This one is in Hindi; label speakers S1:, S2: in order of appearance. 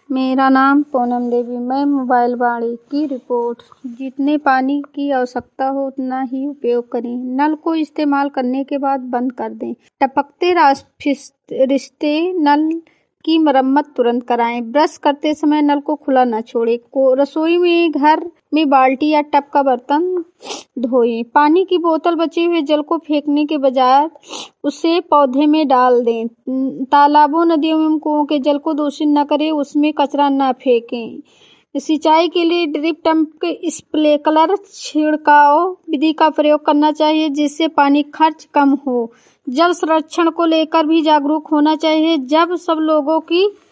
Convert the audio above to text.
S1: मेरा नाम पूनम देवी। मैं मोबाइल वाणी की रिपोर्ट। जितने पानी की आवश्यकता हो उतना ही उपयोग करें। नल को इस्तेमाल करने के बाद बंद कर दें। टपकते रिश्ते नल की मरम्मत तुरंत कराएं। ब्रश करते समय नल को खुला न छोड़ें। रसोई में घर में बाल्टी या टब का बर्तन धोएं। पानी की बोतल बचे हुए जल को फेंकने के बजाय उसे पौधे में डाल दें। तालाबों, नदियों एवं कुओं के जल को दूषित न करें, उसमें कचरा न फेंकें। सिंचाई के लिए ड्रिप टैंक, स्प्रिंकलर छिड़काव विधि का प्रयोग करना चाहिए, जिससे पानी खर्च कम हो। जल संरक्षण को लेकर भी जागरूक होना चाहिए। जब सब लोगों की